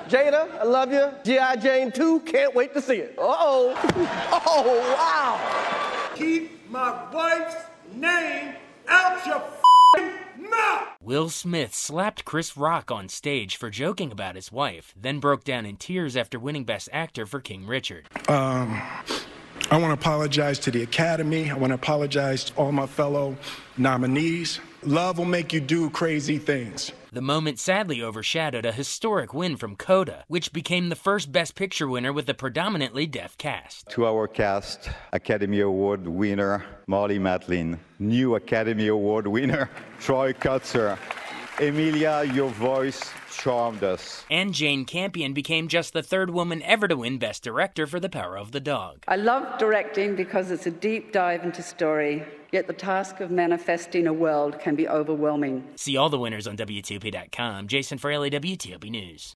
Jada, I love you. G.I. Jane 2, can't wait to see it. Uh-oh. Oh, wow. Keep my wife's name out your mouth. Will Smith slapped Chris Rock on stage for joking about his wife, then broke down in tears after winning Best Actor for King Richard. I want to apologize to the Academy. I want to apologize to all my fellow nominees. Love will make you do crazy things. The moment sadly overshadowed a historic win from Coda, which became the first Best Picture winner with a predominantly deaf cast. To our cast, Academy Award winner Marlee Matlin, new Academy Award winner Troy Kotsur. Emilia, your voice charmed us. And Jane Campion became just the third woman ever to win Best Director for The Power of the Dog. I love directing because it's a deep dive into story, yet the task of manifesting a world can be overwhelming. See all the winners on WTOP.com. Jason Fraley, WTOP News.